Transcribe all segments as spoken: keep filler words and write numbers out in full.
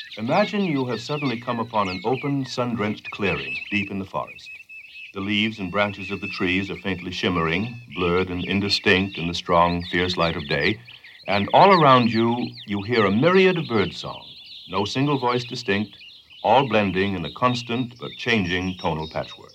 Imagine you have suddenly come upon an open, sun-drenched clearing deep in the forest. The leaves and branches of the trees are faintly shimmering, blurred and indistinct in the strong, fierce light of day, and all around you, you hear a myriad of birdsong, no single voice distinct, all blending in a constant but changing tonal patchwork.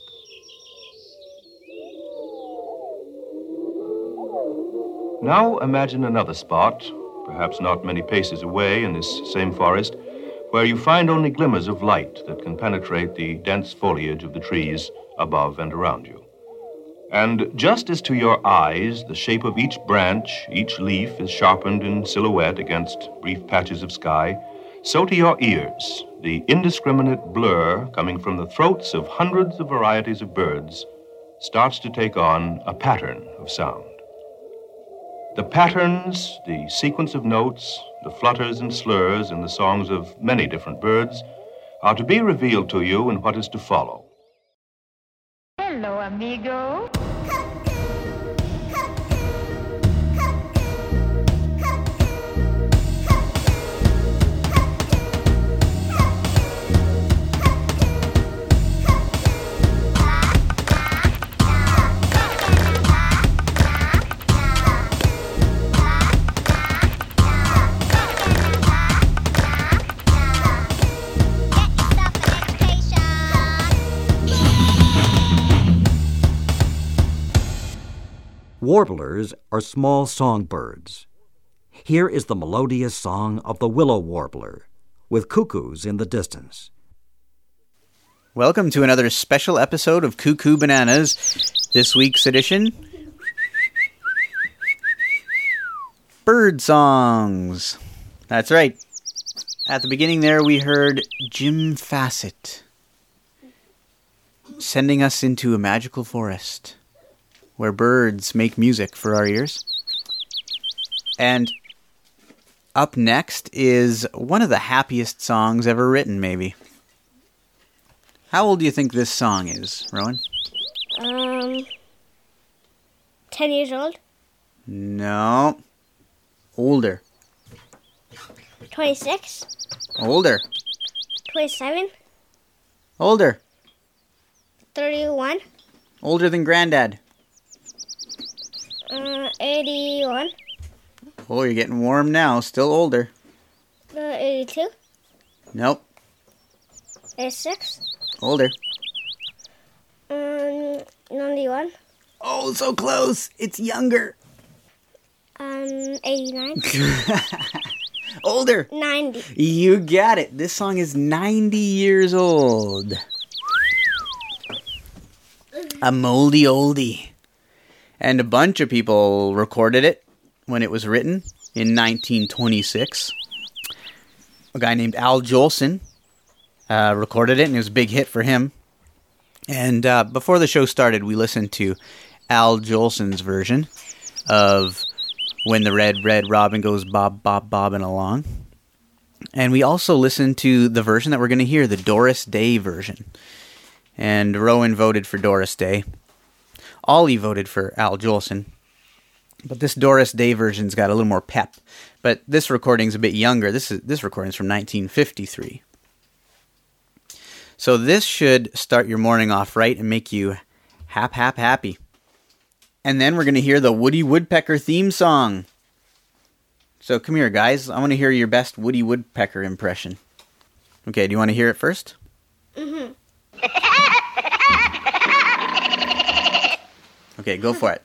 Now imagine another spot, perhaps not many paces away in this same forest, where you find only glimmers of light that can penetrate the dense foliage of the trees above and around you. And just as to your eyes, the shape of each branch, each leaf is sharpened in silhouette against brief patches of sky, so to your ears, the indiscriminate blur coming from the throats of hundreds of varieties of birds starts to take on a pattern of sound. The patterns, the sequence of notes, the flutters and slurs in the songs of many different birds are to be revealed to you in what is to follow. Hello, amigo. Warblers are small songbirds. Here is the melodious song of the willow warbler, with cuckoos in the distance. Welcome to another special episode of Cuckoo Bananas. This week's edition, bird songs. That's right. At the beginning there, we heard Jim Fassett sending us into a magical forest where birds make music for our ears. And up next is one of the happiest songs ever written, maybe. How old do you think this song is, Rowan? Um, ten years old. No. Older. twenty-six. Older. twenty-seven. Older. thirty-one. Older than Granddad. Uh, eighty-one. Oh, you're getting warm now. Still older. Uh, eighty-two. Nope. eighty-six. Older. Um, ninety-one. Oh, so close. It's younger. Um, eighty-nine. Older. ninety. You got it. This song is ninety years old. A moldy oldie. And a bunch of people recorded it when it was written in nineteen twenty-six. A guy named Al Jolson uh, recorded it, and it was a big hit for him. And uh, before the show started, we listened to Al Jolson's version of When the Red, Red Robin Goes Bob, Bob, Bobbing Along. And we also listened to the version that we're going to hear, the Doris Day version. And Rowan voted for Doris Day. Ollie voted for Al Jolson. But this Doris Day version's got a little more pep. But this recording's a bit younger. This is this recording's from nineteen fifty-three. So this should start your morning off right and make you hap, hap, happy. And then we're going to hear the Woody Woodpecker theme song. So come here, guys. I want to hear your best Woody Woodpecker impression. Okay, do you want to hear it first? Mm-hmm. Okay, go for it.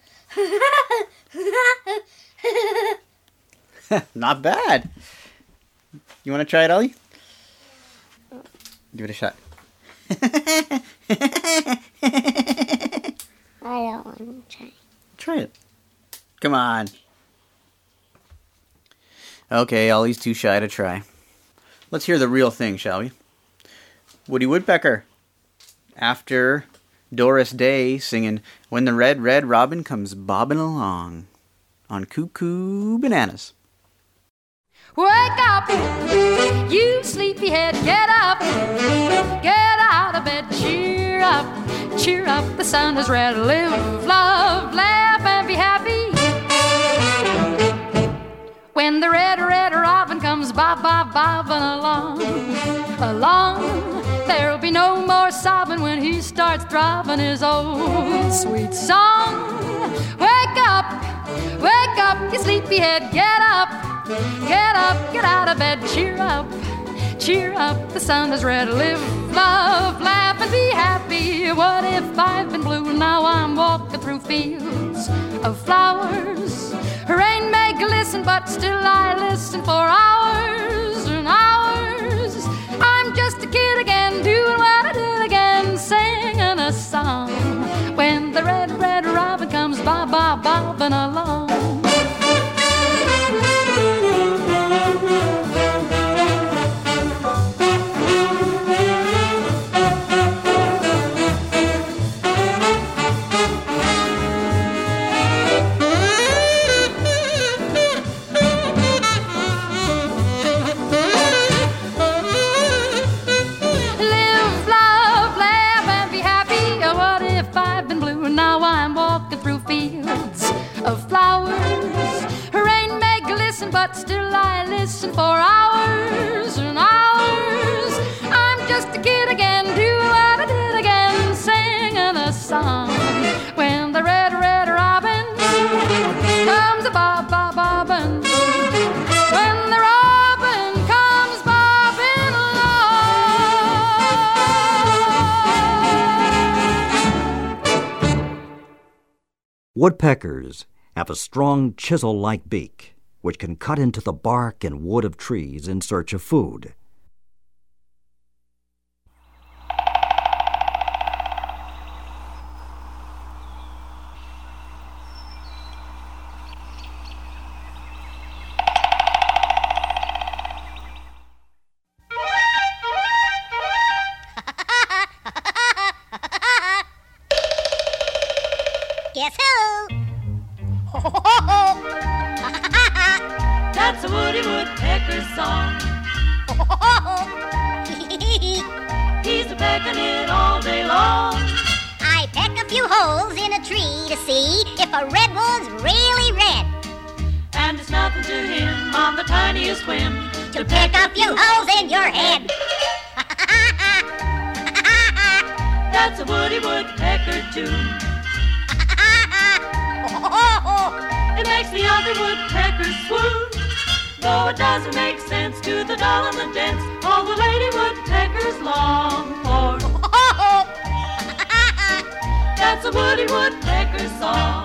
Not bad. You want to try it, Ollie? Give it a shot. I don't want to try. Try it. Come on. Okay, Ollie's too shy to try. Let's hear the real thing, shall we? Woody Woodpecker. After Doris Day singing When the Red, Red Robin Comes Bobbing Along on Cuckoo Bananas. Wake up, you sleepyhead, get up, get out of bed, cheer up, cheer up, the sun is red, live, love, laugh, and be happy. When the red, red robin comes bob, bob, bobbing along, along, there'll be no more sobbing when he starts throbbing his old sweet song. Wake up, wake up, you sleepyhead, get up, get up, get out of bed, cheer up, cheer up, the sun is red, live, love, laugh, and be happy. What if I've been blue, now I'm walking through fields of flowers. Rain may glisten, but still I listen for hours and hours. I'm just a kid again, doing what I did again, singing a song. When the red, red robin comes bob, bob, bobbing along. But still I listen for hours and hours. I'm just a kid again, doing what I did again, singing a song. When the red, red robin comes a bob, bob, bobbin'. When the robin comes bobbing along. Woodpeckers have a strong chisel-like beak, which can cut into the bark and wood of trees in search of food. Guess who? That's a Woody Woodpecker's song. He's a pecking it all day long. I peck a few holes in a tree to see if a redwood's really red. And it's nothing to him on the tiniest whim To peck a few holes in your head. That's a Woody Woodpecker tune. It makes the other woodpeckers swoon. Though it doesn't make sense to the dull and the dense, all the lady woodpeckers long for. That's a Woody Woodpecker song.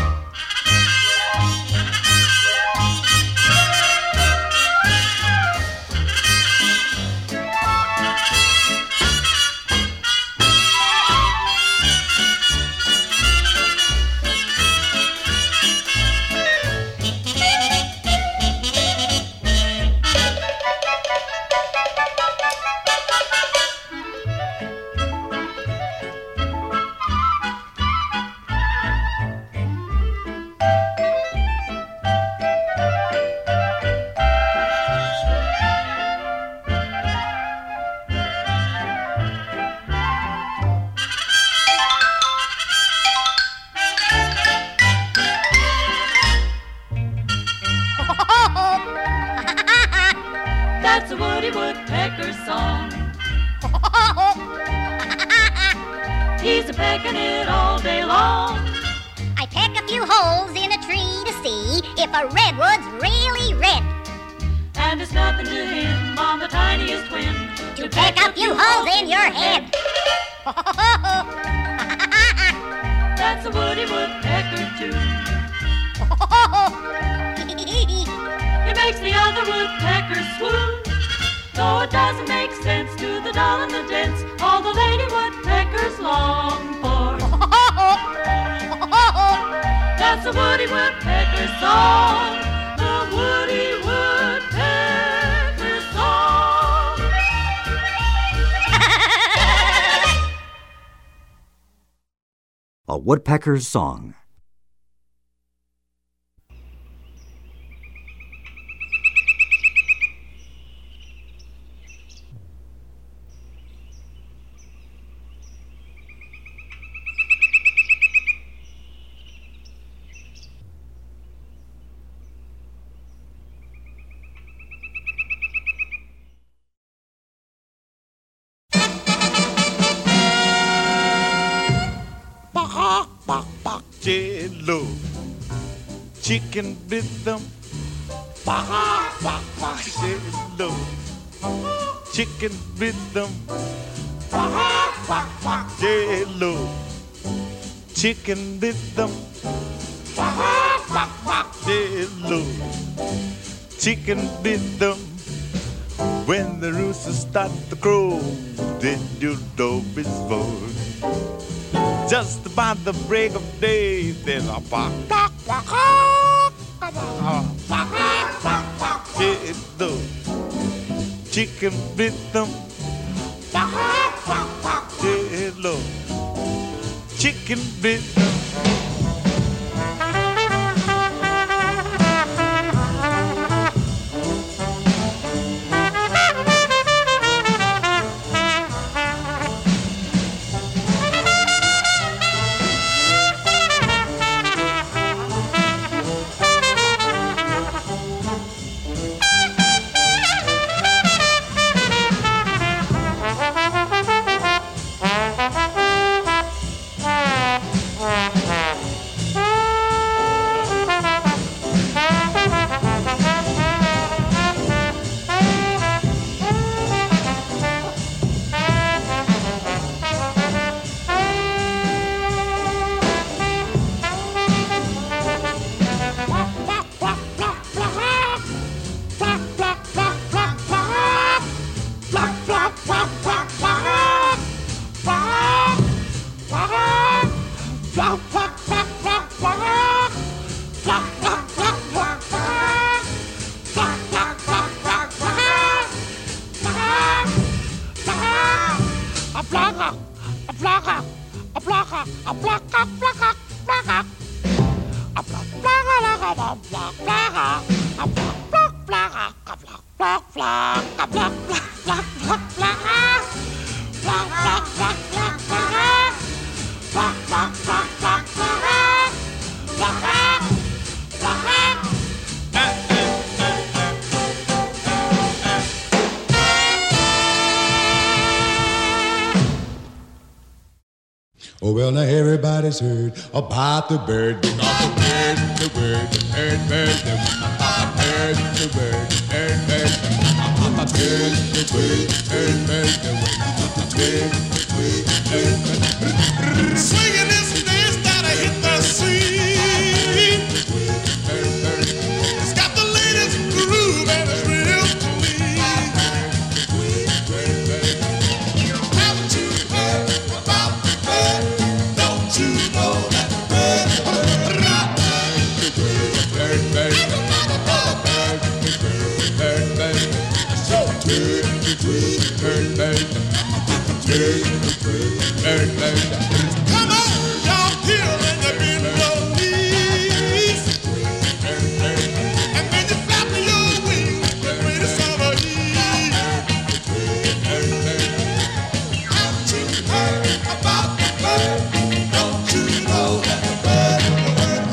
That's a Woody Woodpecker song. He's a pecking it all day long. I peck a few holes in a tree to see if a redwood's really red. And it's nothing to him on the tiniest whim To peck a few holes in your head. That's a Woody Woodpecker tune. It makes the other woodpeckers swoon. Though it doesn't make sense to the dull and the dense, all the lady woodpeckers long for. That's a Woody Woodpecker song. The Woody Woodpecker song. A Woodpecker's Song. Jello. Chicken rhythm. Bah, bah, bah, jello. Chicken rhythm. Bah, bah, bah, jello. Chicken rhythm. Bah, bah, bah, jello. Chicken rhythm. When the rooster starts to crow, then you know it's born. Just about the break of day, there's a bark, bark, bark, bark, bark, bark, hello, chicken rhythm, bark, bark, bark, hello, chicken rhythm. Oh, well, now everybody's heard about the bird, because the bird, the bird, the bird, bird, the bird, the bird, bird, bird, the bird, the bird, bird, bird, the bird, the bird, bird, swinging this dance that I hit the scene. It's got the latest groove and it's real clean. Haven't you heard about the bird? Don't you know that the bird, the bird, bird, come on, y'all, here and you bend your knees, and then you flap your wings with great summer heat. Haven't you heard about the bird? Don't you know that the bird, the bird,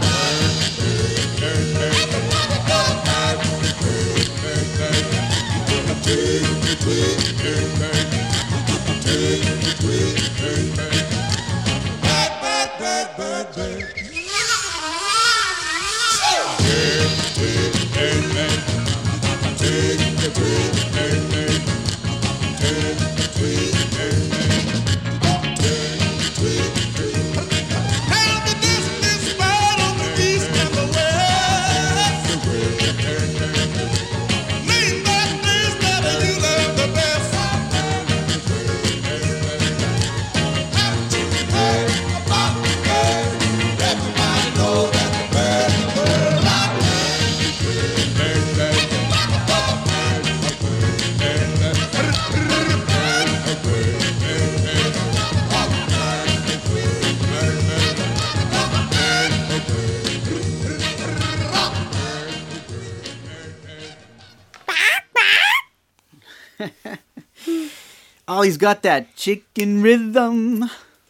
Oh, he's got that chicken rhythm.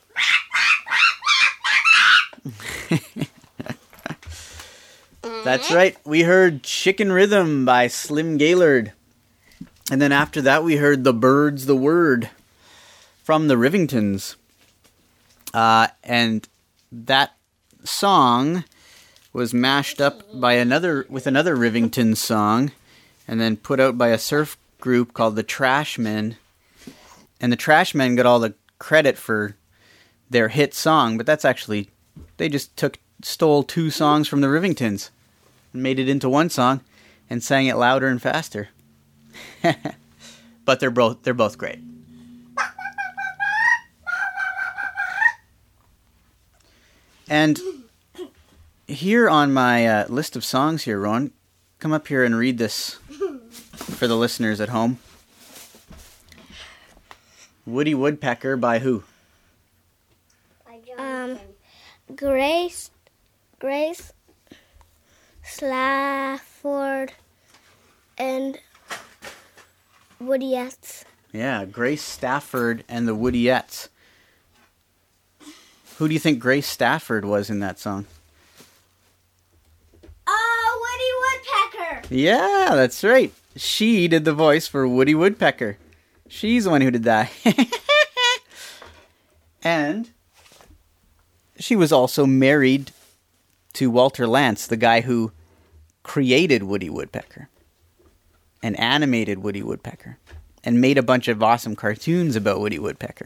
That's right. We heard Chicken Rhythm by Slim Gaillard. And then after that, we heard The Bird's the Word from the Rivingtons. Uh, and that song was mashed up by another with another Rivington song and then put out by a surf group called the Trashmen. And the Trashmen got all the credit for their hit song, but that's actually, they just took stole two songs from the Rivingtons and made it into one song and sang it louder and faster. But they're both they're both great. And here on my uh, list of songs here, Ron, come up here and read this for the listeners at home. Woody Woodpecker by who? Um, Grace, Grace Slafford and Woodyettes. Yeah, Grace Stafford and the Woodyettes. Who do you think Grace Stafford was in that song? Oh, Woody Woodpecker! Yeah, that's right. She did the voice for Woody Woodpecker. She's the one who did that. And she was also married to Walter Lantz, the guy who created Woody Woodpecker and animated Woody Woodpecker and made a bunch of awesome cartoons about Woody Woodpecker.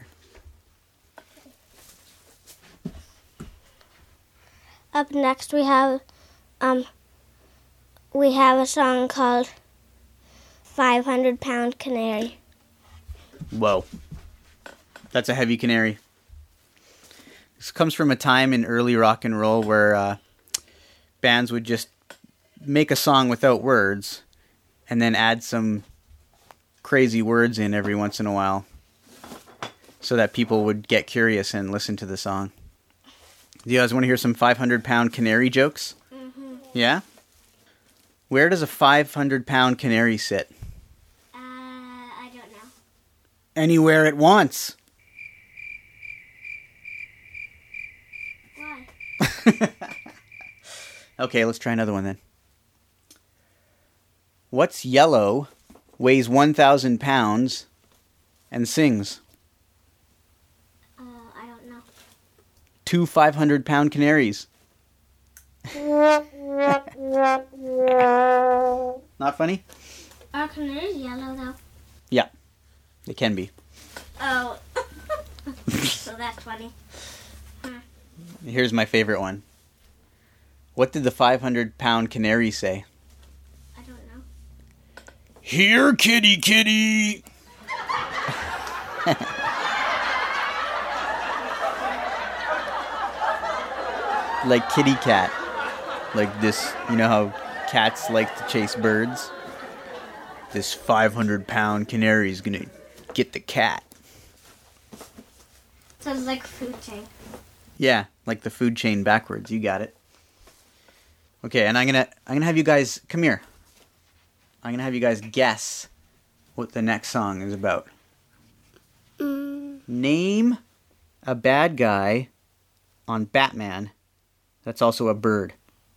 Up next we have um we have a song called five hundred pound Canary. Whoa. That's a heavy canary. This comes from a time in early rock and roll where uh, bands would just make a song without words and then add some crazy words in every once in a while so that people would get curious and listen to the song. Do you guys want to hear some five hundred pound canary jokes? Mm-hmm. Yeah? Where does a five hundred pound canary sit? Uh, I don't know. Anywhere it wants. Why? Okay, let's try another one then. What's yellow, weighs one thousand pounds, and sings? Uh, I don't know. Two five hundred pound canaries. Not funny? Are canaries yellow though? Yeah, they can be. Oh. So that's funny. Here's my favorite one. What did the five hundred pound canary say? I don't know. Here, kitty, kitty! Like kitty cat. Like this, you know how cats like to chase birds? This five hundred pound canary is gonna get the cat. Sounds like a food chain. Yeah, like the food chain backwards. You got it. Okay, and I'm gonna I'm gonna have you guys come here. I'm gonna have you guys guess what the next song is about. Mm. Name a bad guy on Batman that's also a bird.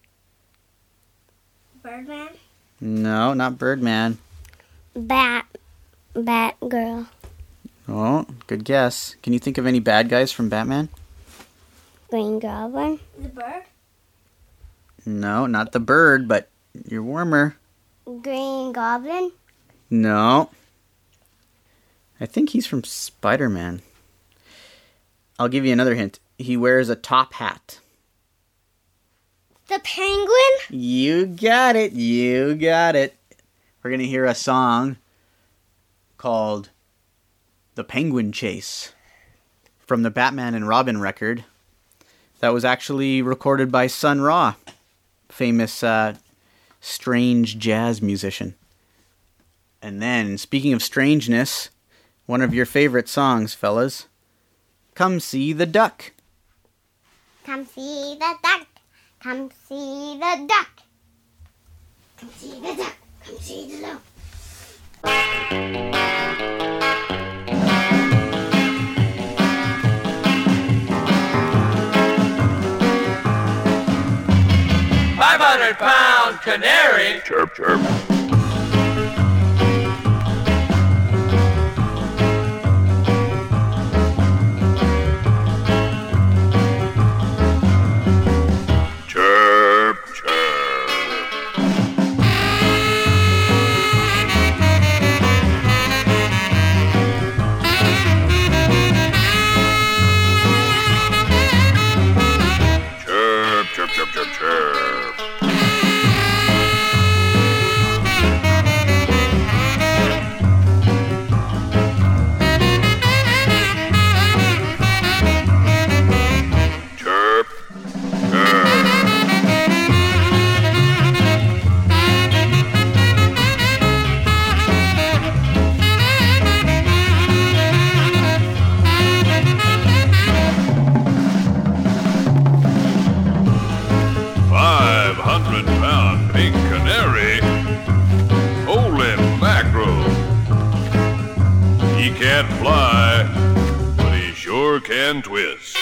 Birdman? No, not Birdman. Bat. Bat girl. Oh, good guess. Can you think of any bad guys from Batman? Green Goblin. The bird? No, not the bird, but you're warmer. Green Goblin. No. I think he's from Spider-Man. I'll give you another hint. He wears a top hat. The Penguin? You got it. You got it. We're going to hear a song called The Penguin Chase from the Batman and Robin record. That was actually recorded by Sun Ra, famous uh, strange jazz musician. And then, speaking of strangeness, one of your favorite songs, fellas, Come See the Duck. Come see the duck. Come see the duck. Come see the duck. Come see the duck. five hundred pound canary. Chirp, chirp. He can't fly, but he sure can twist.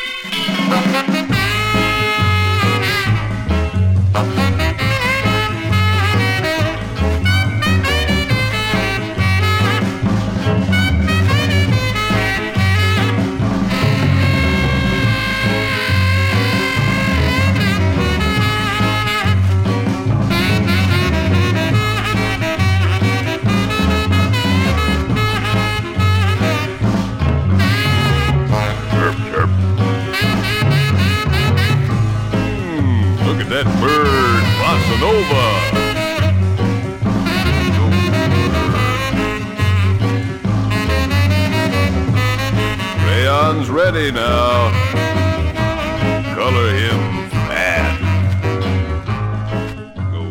That bird, Bossa Nova. Crayon's ready now. Color him fat. Go,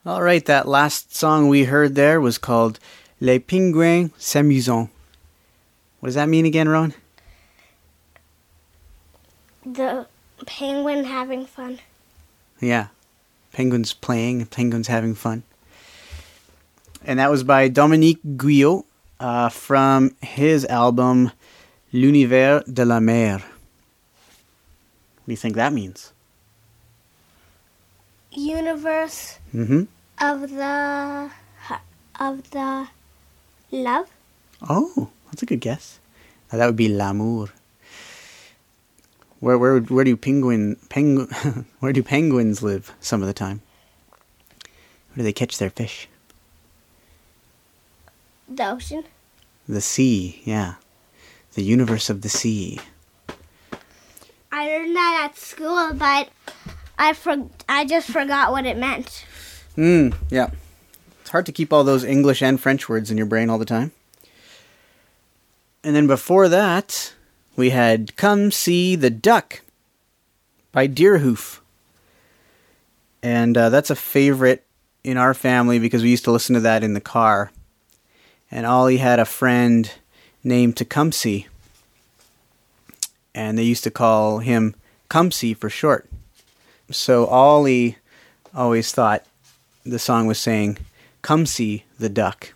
All right, that last song we heard there was called Les Pingouins s'amusant. What does that mean again, Ron? The penguin having fun. Yeah. Penguins playing, penguins having fun. And that was by Dominique Guyot uh, from his album L'Univers de la Mer. What do you think that means? Universe Mm-hmm. of the of the love. Oh, that's a good guess. Uh, that would be l'amour. Where where where do penguin pengu where do penguins live some of the time? Where do they catch their fish? The ocean. The sea, yeah. The universe of the sea. I learned that at school, but I for, I just forgot what it meant. Hmm, yeah. It's hard to keep all those English and French words in your brain all the time. And then before that, we had Come See the Duck by Deerhoof. And uh, that's a favorite in our family because we used to listen to that in the car. And Ollie had a friend named Tecumseh. And they used to call him Cumsey for short. So Ollie always thought the song was saying, Come see the duck.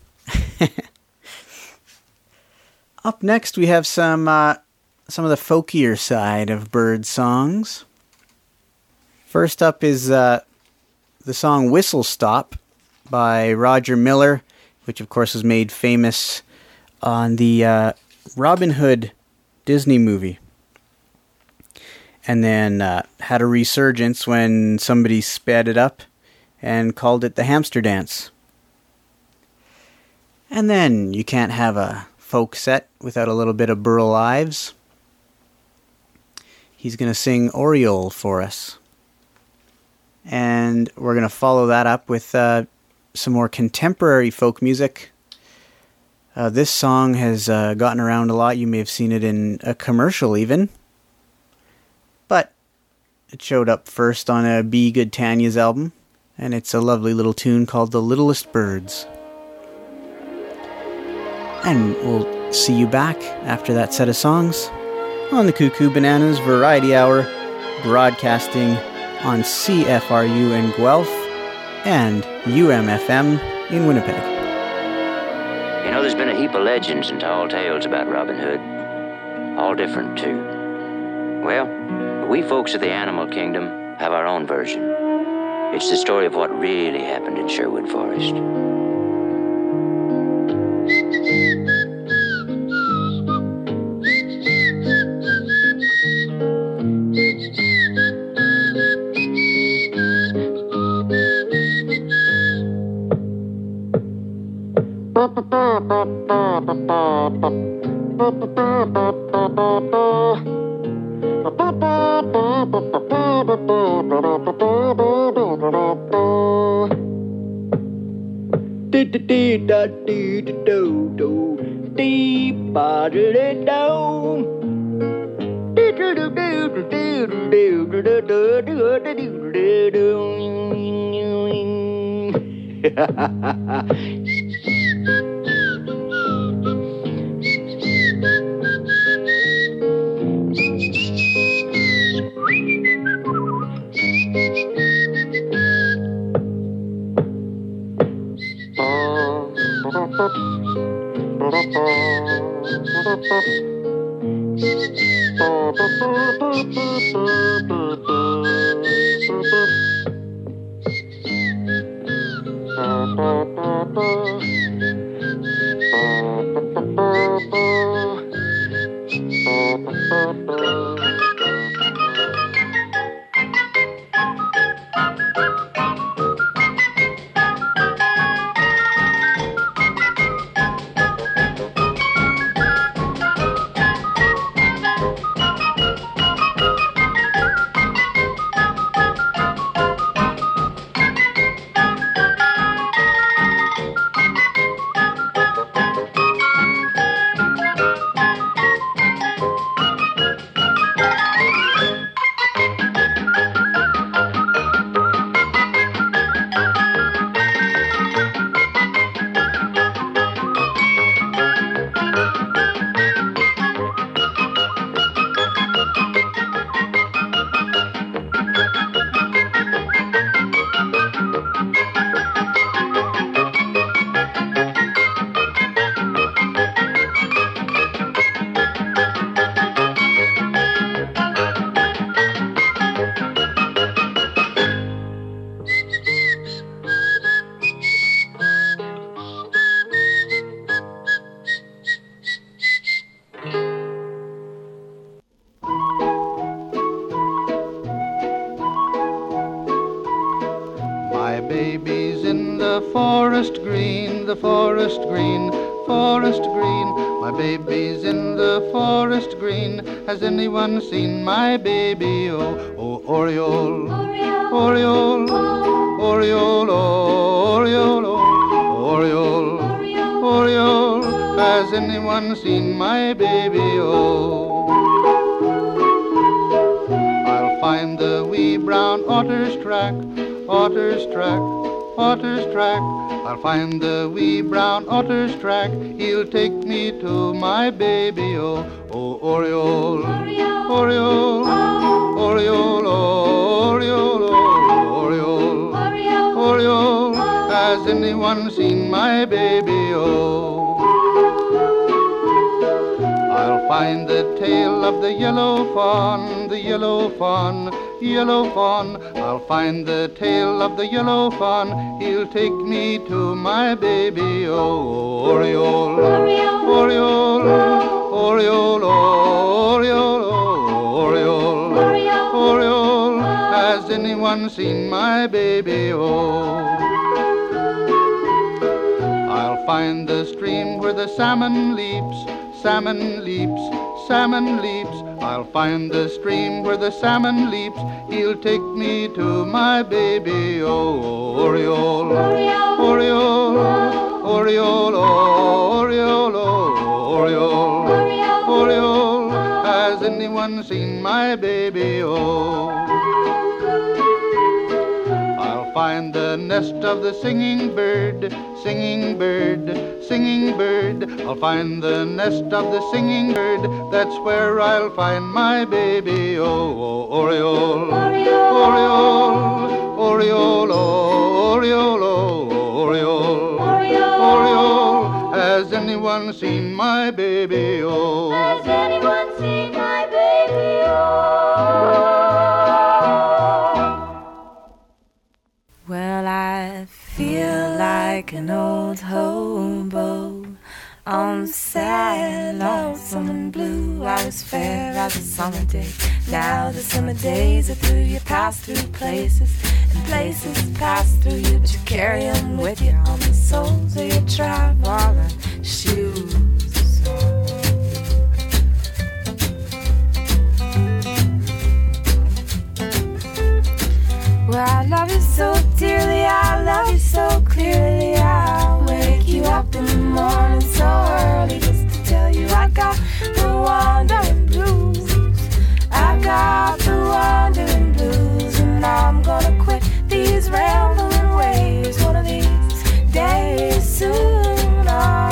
Up next we have some uh, some of the folkier side of bird songs. First up is uh, the song Whistle Stop by Roger Miller, which of course was made famous on the uh, Robin Hood Disney movie. And then uh, had a resurgence when somebody sped it up and called it the Hamster Dance. And then you can't have a folk set without a little bit of Burl Ives. He's going to sing Oriole for us. And we're going to follow that up with uh, some more contemporary folk music. Uh, this song has uh, gotten around a lot. You may have seen it in a commercial even. But it showed up first on a Be Good Tanya's album. And it's a lovely little tune called The Littlest Birds. And we'll see you back after that set of songs on the Cuckoo Bananas Variety Hour, broadcasting on C F R U in Guelph and U M F M in Winnipeg. You know, there's been a heap of legends and tall tales about Robin Hood. All different, too. Well, we folks of the animal kingdom have our own version. It's the story of what really happened in Sherwood Forest. baby's in the forest green, the forest green, forest green. My baby's in the forest green. Has anyone seen my baby? Oh, oh, Oriole, Oriole, Oriole, Oriole, Oriole, Oriole. Has anyone seen my baby? Oh. I'll find the wee brown otter's track, otter's track, otter's track. I'll find the wee brown otter's track. He'll take me to my baby. Oh, oh, Oriole, Oriole, Oriole, Oriole, Oriole, Oriole. Has anyone seen my baby? Oh. I'll find the tail of the yellow fawn, the yellow fawn, yellow fawn. I'll find the tail of the yellow fawn. He'll take me to my baby. Oh, Oriole, Oriole, Oriole, Oriole, Oriole, Oriole. Has anyone seen my baby? Oh. I'll find the stream where the salmon leaps, salmon leaps, salmon leaps. I'll find the stream where the salmon leaps. He'll take me to my baby. Oh, Oriole, Oriole, Oriole, Oriole, Oriole, Oriole. Has anyone seen my baby? Oh. I'll find the nest of the singing bird, singing bird, singing bird. I'll find the nest of the singing bird. That's where I'll find my baby. Oh, oh, Oriole, Oriole, Oriole, Oriole, Oriole, Oriole. Has anyone seen my baby? Oh. Has anyone seen my baby? Oh. Well, I feel like an old hobo on the sad lonesome and blue. I was fair as a summer day. Now the summer days are through. You pass through places, and places pass through you, but you carry them with you on the soles of your traveling shoes. Well, I love you so dearly, I love you so clearly. I'll wake you up in the morning so early just to tell you I got the wandering blues. I got the wandering blues, and I'm gonna quit these rambling ways one of these days soon. Oh.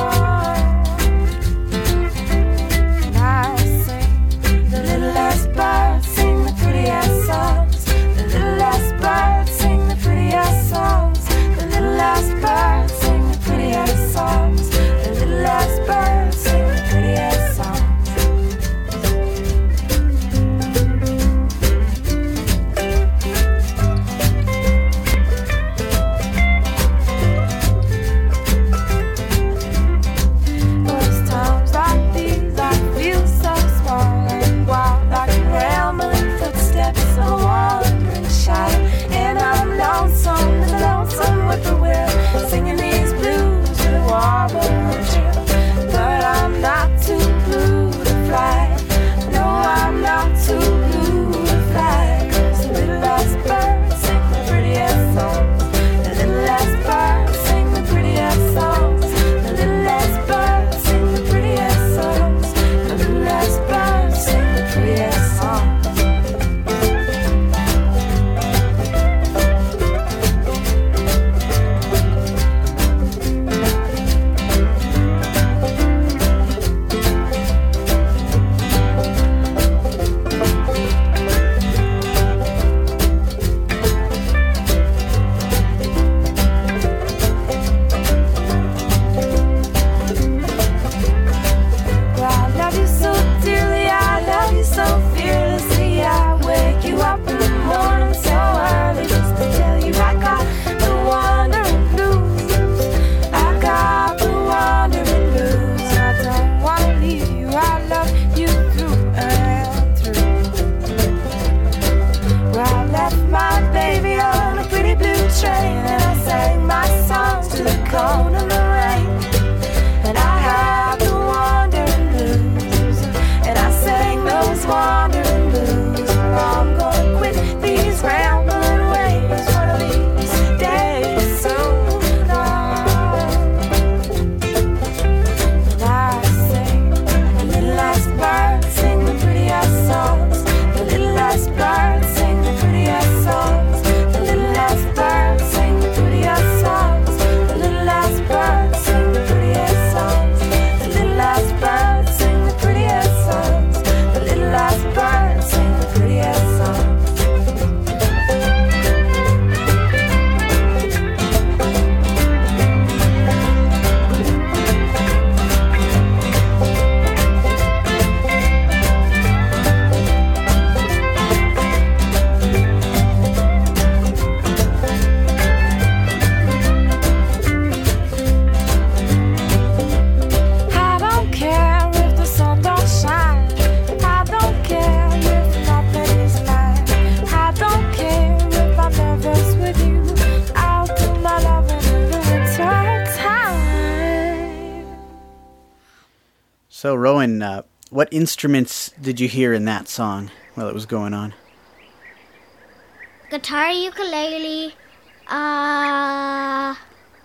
So, Rowan, uh, what instruments did you hear in that song while it was going on? Guitar, ukulele, uh,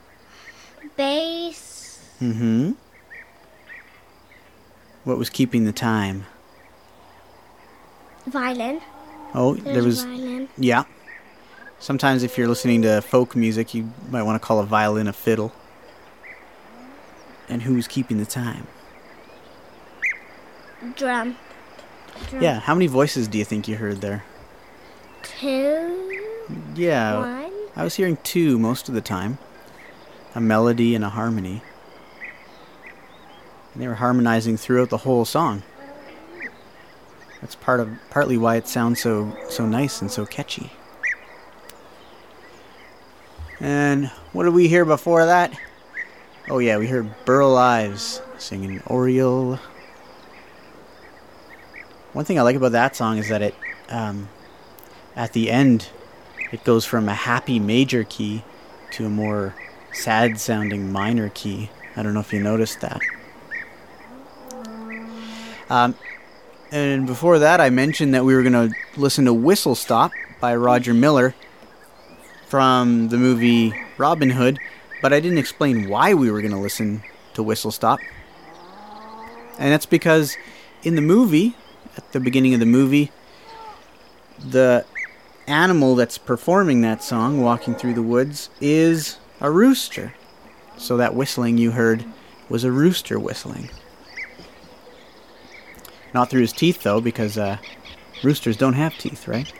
bass. Mm-hmm. What was keeping the time? Violin. Oh, There's there was... violin. Yeah. Sometimes if you're listening to folk music, you might want to call a violin a fiddle. And who's keeping the time? Drum. Drum. Yeah, how many voices do you think you heard there? Two. Yeah, One. I was hearing two most of the time. A melody and a harmony. And they were harmonizing throughout the whole song. That's part of partly why it sounds so so nice and so catchy. And what did we hear before that? Oh yeah, we heard Burl Ives singing Oriole. One thing I like about that song is that it, um, at the end, it goes from a happy major key to a more sad-sounding minor key. I don't know if you noticed that. Um, and before that, I mentioned that we were going to listen to Whistle Stop by Roger Miller from the movie Robin Hood, but I didn't explain why we were going to listen to Whistle Stop. And that's because in the movie, at the beginning of the movie, the animal that's performing that song, Walking Through the Woods, is a rooster. So that whistling you heard was a rooster whistling. Not through his teeth, though, because uh, roosters don't have teeth, right?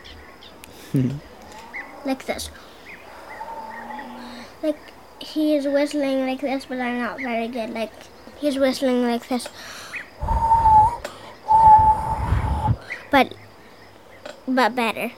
Like this. Like, he is whistling like this, but I'm not very good. Like, he's whistling like this. But, but better.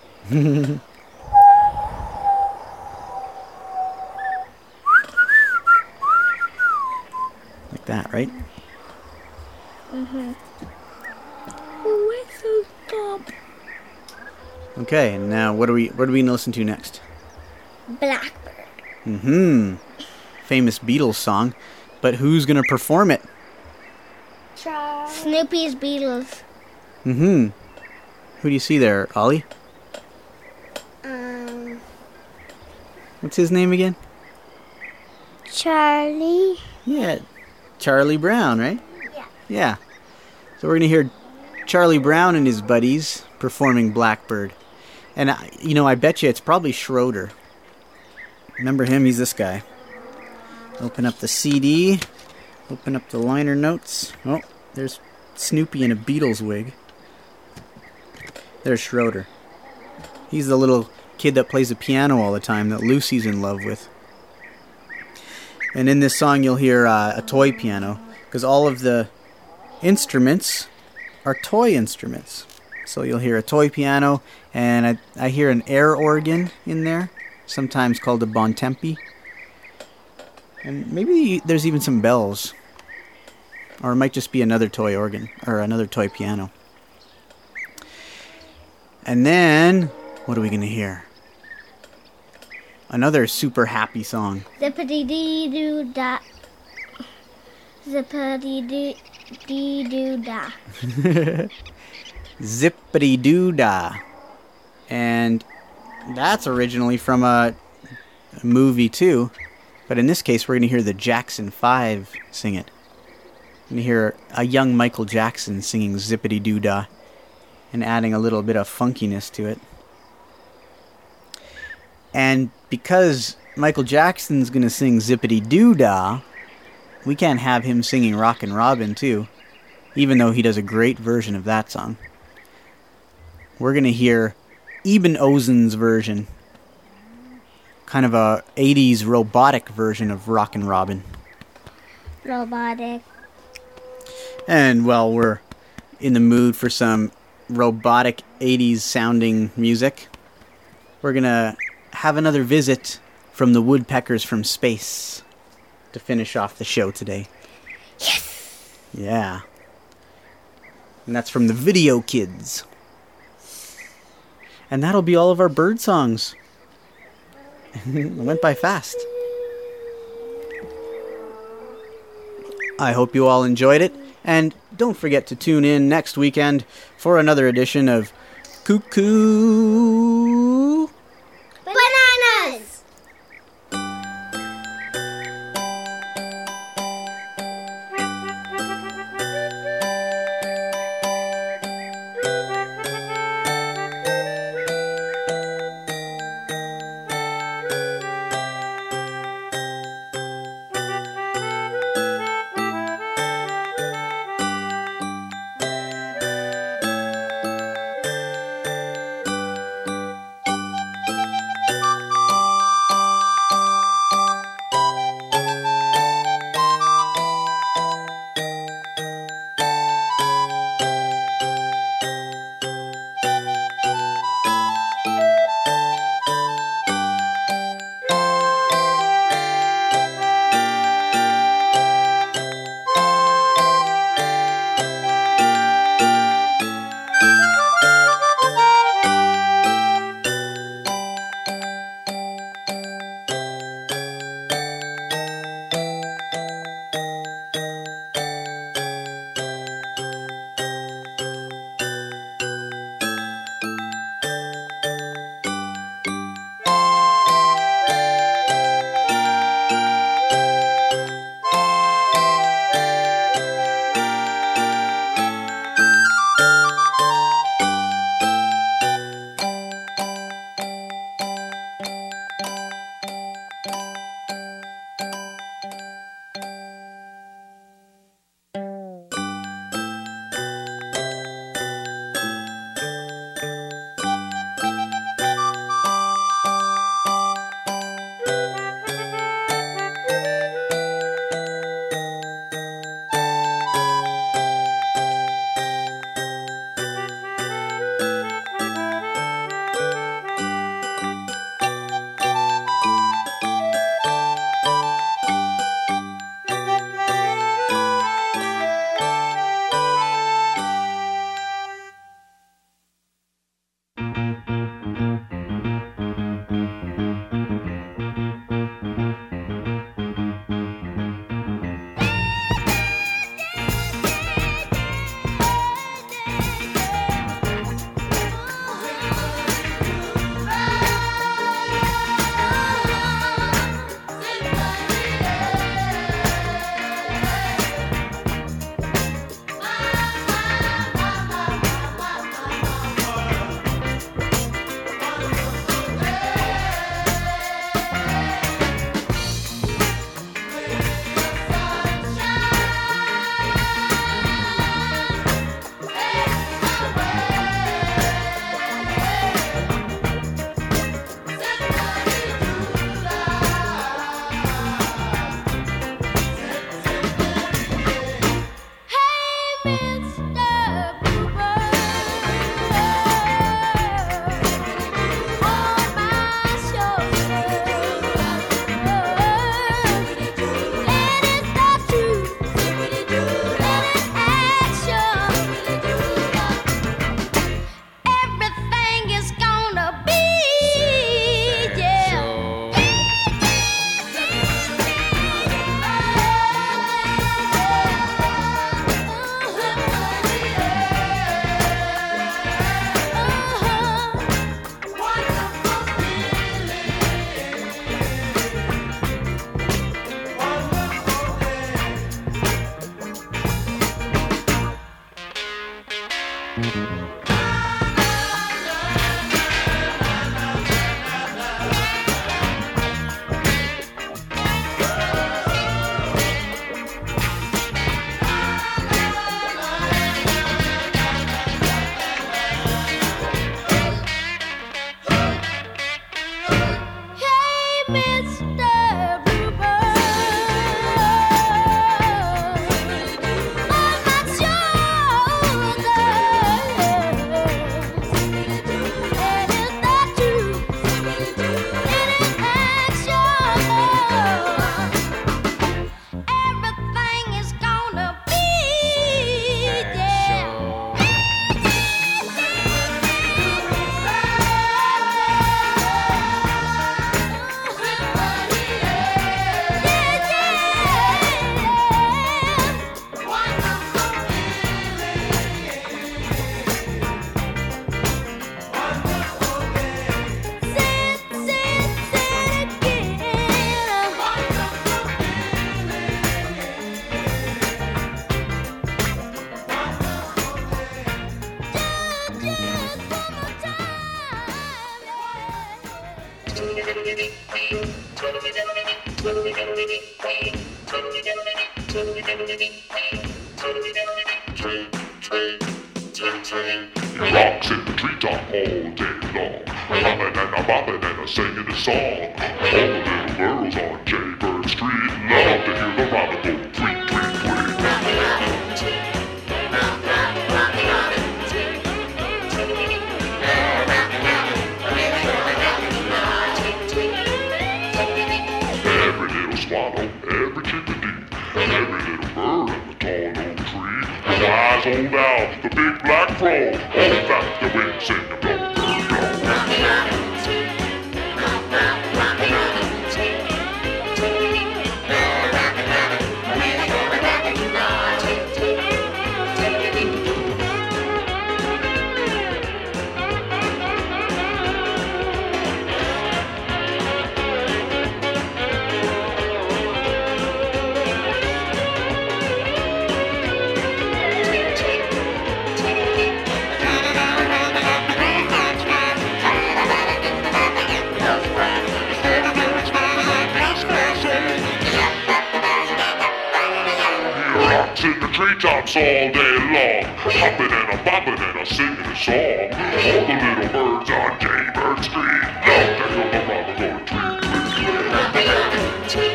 Like that, right? Mm-hmm. Whistle stop. Okay, and now what are we what are we gonna listen to next? Blackbird. Mm-hmm. Famous Beatles song, but who's gonna perform it? Snoopy's Beatles. Mm-hmm. Who do you see there, Ollie? Um. What's his name again? Charlie. Yeah, Charlie Brown, right? Yeah. Yeah. So we're gonna hear Charlie Brown and his buddies performing Blackbird. And, I, you know, I bet you it's probably Schroeder. Remember him? He's this guy. Open up the C D. Open up the liner notes. Oh, there's Snoopy in a Beatles wig. There's Schroeder. He's the little kid that plays the piano all the time that Lucy's in love with. And in this song you'll hear uh, a toy piano, because all of the instruments are toy instruments. So you'll hear a toy piano, and I, I hear an air organ in there, sometimes called a bontempi. And maybe there's even some bells. Or it might just be another toy organ, or another toy piano. And then, what are we going to hear? Another super happy song. Zippity-dee-doo-da. Zippity-dee-doo-da. Zippity-doo-dah. And that's originally from a, a movie too. But in this case, we're going to hear the Jackson Five sing it. We're going to hear a young Michael Jackson singing Zippity-doo-dah and adding a little bit of funkiness to it. And because Michael Jackson's going to sing Zippity-doo-dah, we can't have him singing Rockin' Robin too, even though he does a great version of that song. We're going to hear Eben Ozen's version, kind of a eighties robotic version of Rockin' Robin. Robotic. And, well, we're in the mood for some robotic eighties sounding music. We're going to have another visit from the Woodpeckers from Space to finish off the show today. Yes! Yeah. And that's from the Video Kids. And that'll be all of our bird songs. It went by fast. I hope you all enjoyed it. And don't forget to tune in next weekend for another edition of Cuckoo Bananas! He rocks in the treetop all day long, hopping and a bopping and a singing a song. All the little girls on Jaybird Street love to hear the robin go tweet, tweet, tweet. Every little swallow, every chickadee, and every little bird in the tall old tree. The wise old owl, the big black crow, all back the wind sing a blow, bird, blow. In the treetops all day long, hopping and a bopping and a singing a song. All the little birds on Jaybird Street love to hear the robin go tweet, tweet, tweet.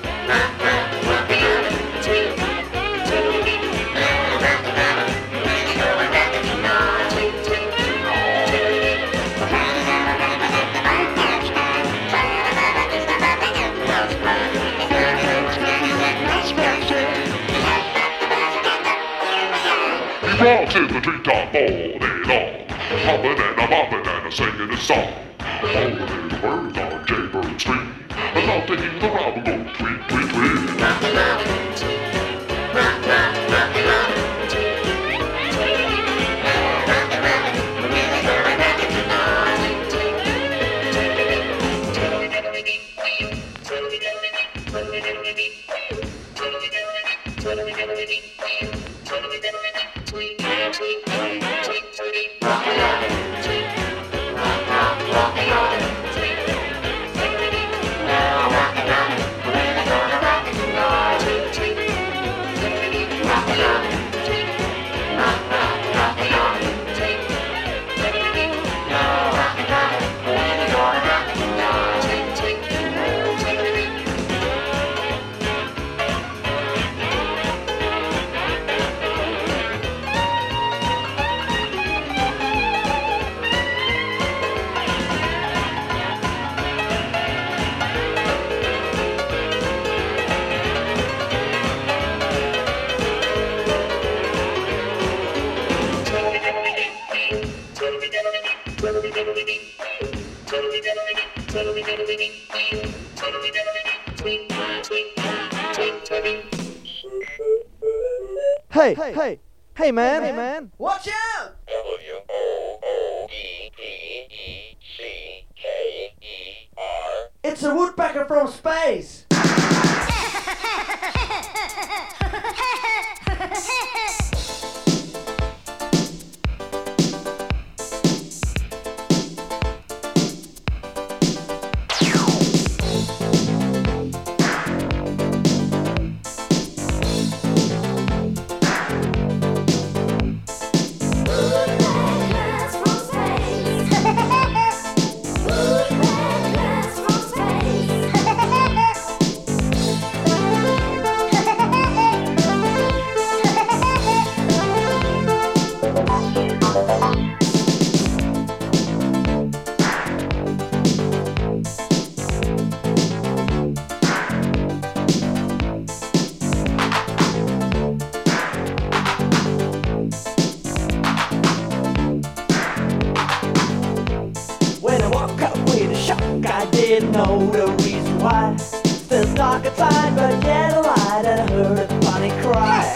He rocks in the treetop all day long, hopping and a bopping and a singing a song. All the little birds on Jaybird Street love to hear the robin go tweet, tweet, tweet. Hey, hey, hey, hey, man, hey, man. Watch out! W O O E P E C K E R. It's a woodpecker from space! Didn't know the reason why. Still dark inside, but yet a light, and I heard a funny cry.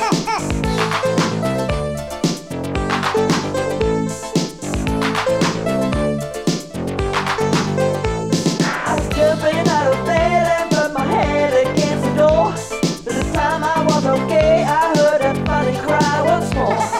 I was jumping out of bed and put my head against the door. This time I was okay, I heard a funny cry once more.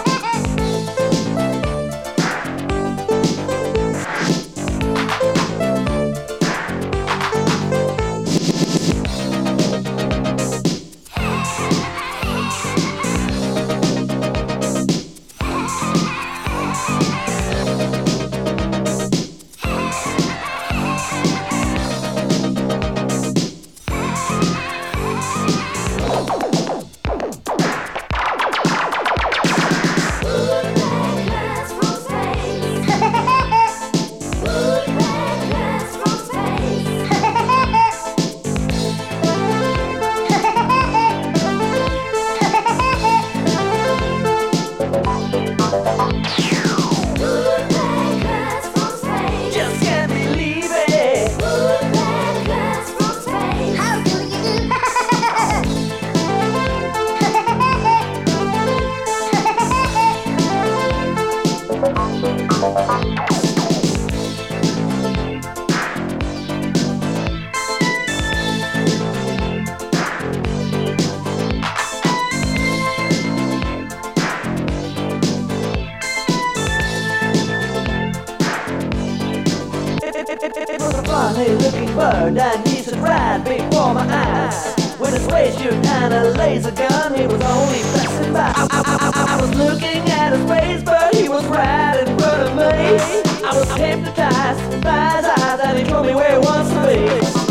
bird and he stood right before my eyes. With his waist shoot and a laser gun, he was only passing by. I, I, I, I was looking at his face, but he was right in front of me. I was hypnotized by his eyes and he told me where he wants to be.